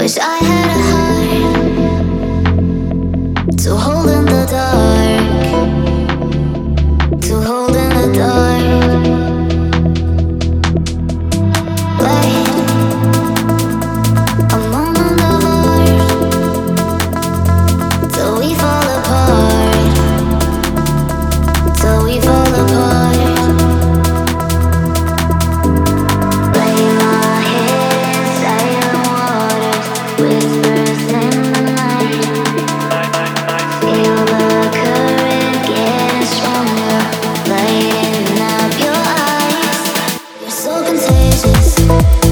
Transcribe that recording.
I had a heart to hold in the dark, to hold in the dark. Wait, a moment of art till we fall apart, till we fall apart. Lay my head in silent waters, whispers in the night. Feel the current getting stronger, lighting up your eyes. You're so contagious.